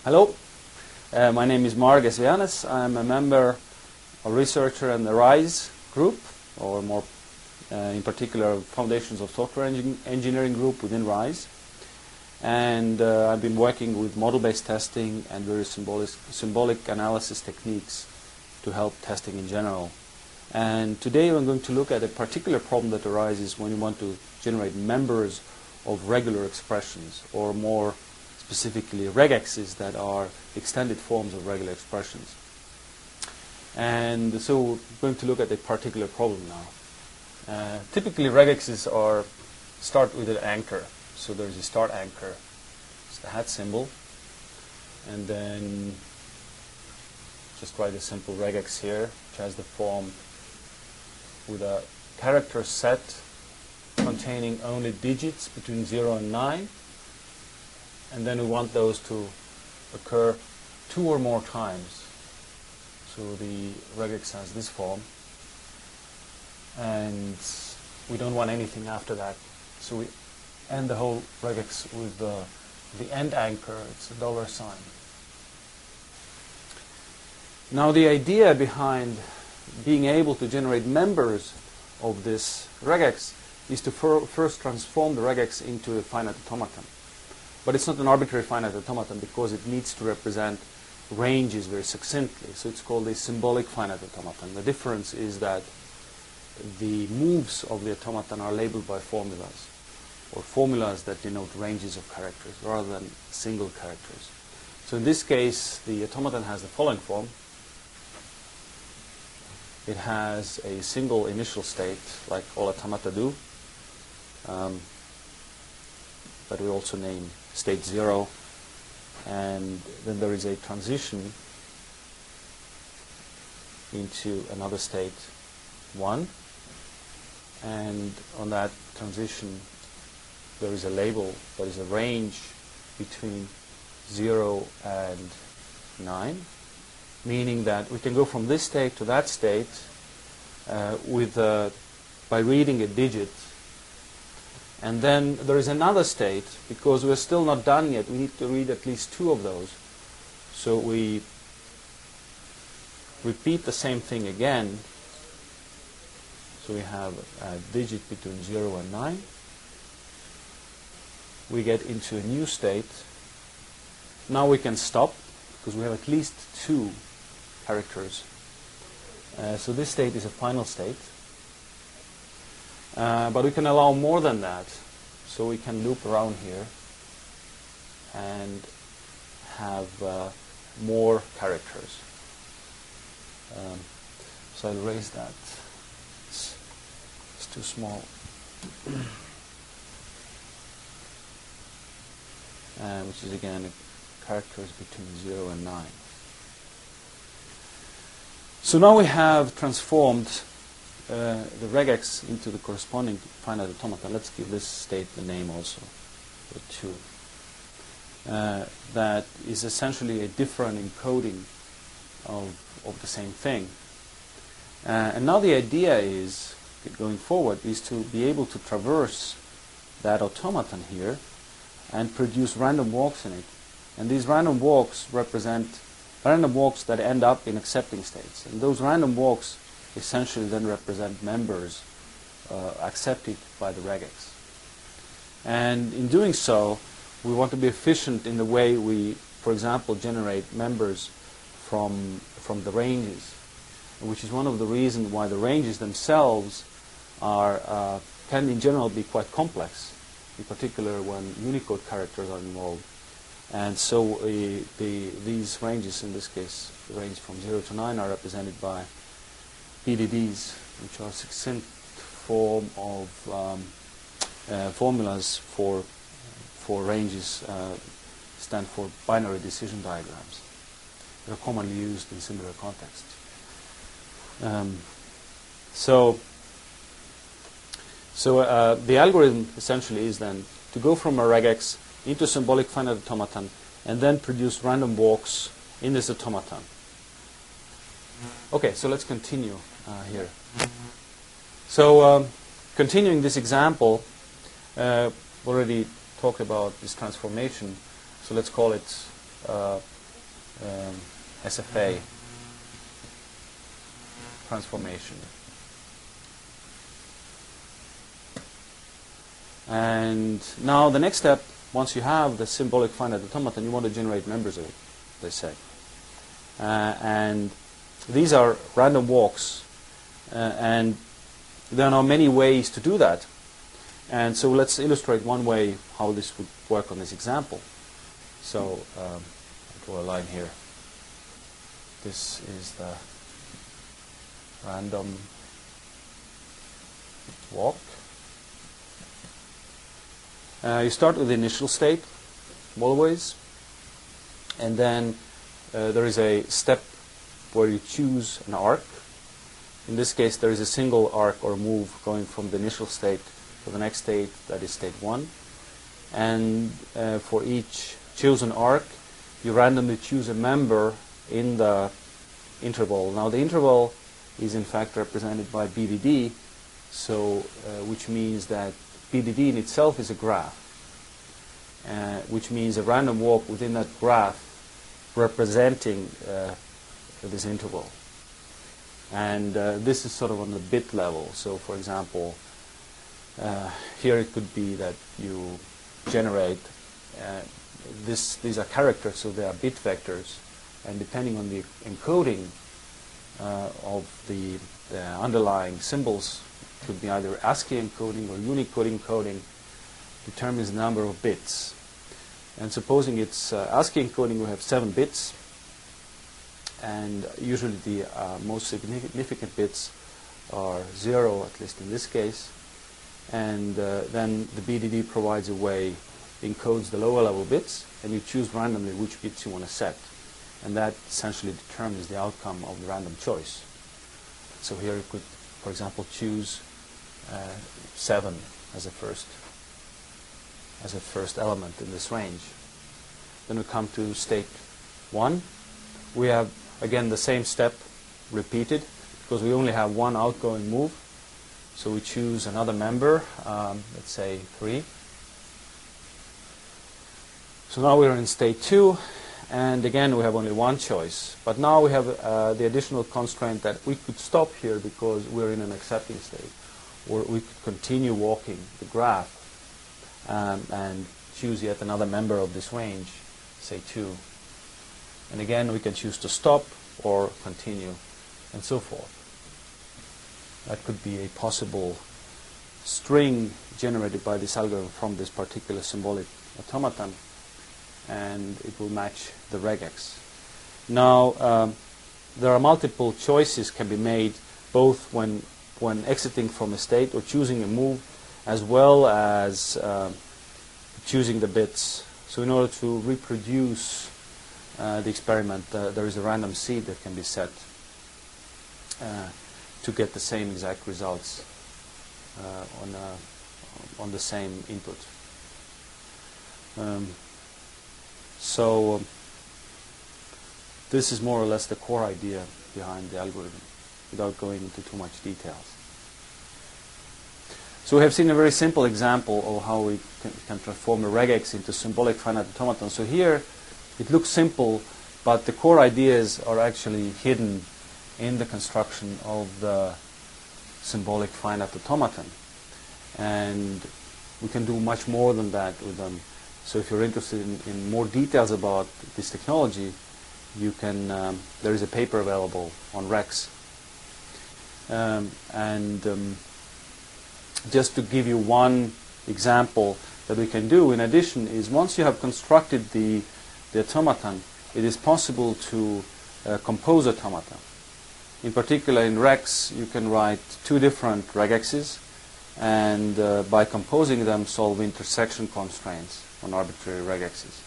Hello, my name is Mark Esvianes. I'm a member, a researcher in the RISE group, or more in particular Foundations of Software Engineering group within RISE. And I've been working with model-based testing and various symbolic analysis techniques to help testing in general. And today I'm going to look at a particular problem that arises when you want to generate members of regular expressions, or more specifically regexes that are extended forms of regular expressions. And so we're going to look at a particular problem now. Typically regexes start with an anchor. So there's a start anchor, it's the hat symbol, and then just write a simple regex here, which has the form with a character set containing only digits between 0 and 9, and then we want those to occur 2 or more times. So the regex has this form, and we don't want anything after that. So we end the whole regex with the end anchor. It's a $sign. Now the idea behind being able to generate members of this regex is to first transform the regex into a finite automaton. But it's not an arbitrary finite automaton because it needs to represent ranges very succinctly. So it's called a symbolic finite automaton. The difference is that the moves of the automaton are labeled by formulas, or formulas that denote ranges of characters rather than single characters. So in this case, the automaton has the following form. It has a single initial state, like all automata do, but we also name state 0, and then there is a transition into another state 1, and on that transition there is a label, there is a range between 0 and 9, meaning that we can go from this state to that state by reading a digit. And then there is another state, because we're still not done yet. We need to read at least 2 of those. So we repeat the same thing again. So we have a digit between 0 and 9. We get into a new state. Now we can stop, because we have at least 2 characters. So this state is a final state. But we can allow more than that. So we can loop around here and have more characters. So I'll erase that. It's too small. Which is again characters between 0 and 9. So now we have transformed the regex into the corresponding finite automata. Let's give this state the name also, or 2. That is essentially a different encoding of the same thing. And now the idea is, going forward, is to be able to traverse that automaton here and produce random walks in it. And these random walks represent random walks that end up in accepting states. And those random walks essentially then represent members accepted by the regex. And in doing so, we want to be efficient in the way we, for example, generate members from the ranges, which is one of the reasons why the ranges themselves can in general be quite complex, in particular when Unicode characters are involved. And so these ranges, in this case, the range from 0 to 9, are represented by PDDs, which are succinct form of formulas for ranges, stand for binary decision diagrams. They're commonly used in similar contexts. So the algorithm essentially is then to go from a regex into symbolic finite automaton and then produce random walks in this automaton. Okay, so let's continue here. So continuing this example, already talked about this transformation, so let's call it SFA transformation. And now the next step, once you have the symbolic finite automaton, you want to generate members of it, they say. And these are random walks, and there are now many ways to do that. And so let's illustrate one way how this would work on this example. So I'll draw a line here. This is the random walk. You start with the initial state, always, and then there is a step where you choose an arc. In this case, there is a single arc or move going from the initial state to the next state, that is state 1. And for each chosen arc, you randomly choose a member in the interval. Now, the interval is in fact represented by BDD, so which means that BDD in itself is a graph, which means a random walk within that graph representing this interval. And this is sort of on the bit level. So, for example, here it could be that you generate, these are characters, so they are bit vectors, and depending on the encoding of the underlying symbols, could be either ASCII encoding or Unicode encoding, determines the number of bits. And supposing it's ASCII encoding, we have 7 bits, and usually the most significant bits are 0, at least in this case, and then the BDD provides a way, encodes the lower level bits, and you choose randomly which bits you want to set, and that essentially determines the outcome of the random choice. So here you could, for example, choose 7 as a first element in this range. Then we come to state 1. We have again the same step repeated because we only have one outgoing move. So we choose another member, let's say 3. So now we're in state 2, and again we have only one choice. But now we have the additional constraint that we could stop here because we're in an accepting state, or we could continue walking the graph and choose yet another member of this range, say 2. And again we can choose to stop or continue, and so forth. That could be a possible string generated by this algorithm from this particular symbolic automaton, and it will match the regex. Now, there are multiple choices can be made, both when exiting from a state or choosing a move, as well as choosing the bits. So in order to reproduce the experiment, there is a random seed that can be set to get the same exact results on the same input. So this is more or less the core idea behind the algorithm, without going into too much details. So we have seen a very simple example of how we can transform a regex into symbolic finite automaton. So here it looks simple, but the core ideas are actually hidden in the construction of the symbolic finite automaton. And we can do much more than that with them. So if you're interested in more details about this technology, you can, there is a paper available on Rex. Just to give you one example that we can do in addition is, once you have constructed the automaton, it is possible to compose automata. In particular, in Rex, you can write 2 different regexes, and by composing them, solve intersection constraints on arbitrary regexes.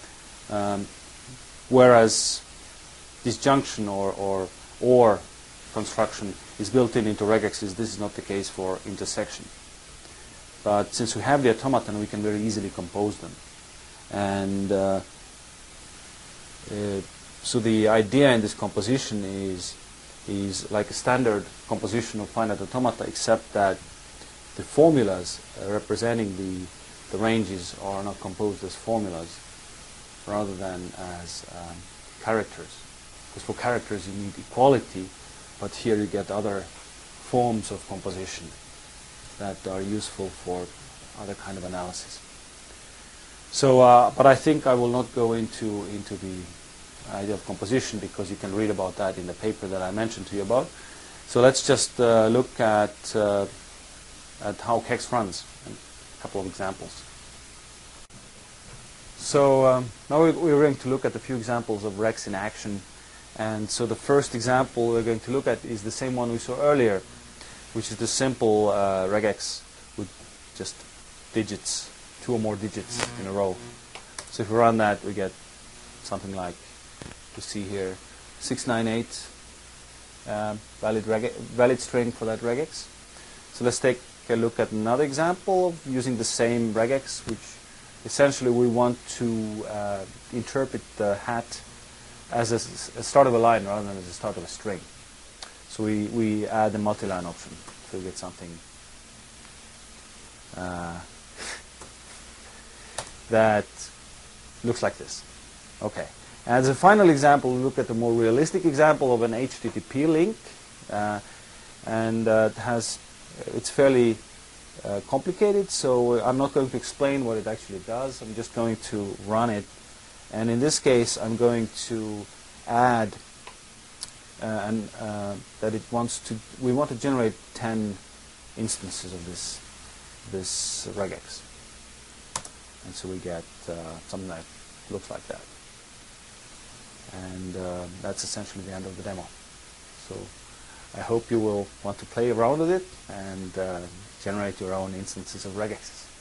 Whereas disjunction or construction is built into regexes, this is not the case for intersection. But since we have the automaton, we can very easily compose them. And so the idea in this composition is like a standard composition of finite automata, except that the formulas representing the ranges are not composed as formulas, rather than as characters. Because for characters you need equality, but here you get other forms of composition that are useful for other kind of analysis. So, but I think I will not go into the idea of composition, because you can read about that in the paper that I mentioned to you about. So let's just look at how Kex runs, and a couple of examples. So now we're going to look at a few examples of regs in action. And so the first example we're going to look at is the same one we saw earlier, which is the simple regex with just digits, 2 or more digits in a row. So if we run that, we get something like, you see here, 698 valid string for that regex. So let's take a look at another example of using the same regex, which essentially we want to interpret the hat as a start of a line rather than as a start of a string. So we add the multi-line option, so we get something that looks like this. Okay. As a final example, we look at a more realistic example of an HTTP link, and it's fairly complicated. So I'm not going to explain what it actually does. I'm just going to run it, and in this case, I'm going to add that we want to generate 10 instances of this regex, and so we get something that looks like that. And that's essentially the end of the demo. So I hope you will want to play around with it and generate your own instances of regexes.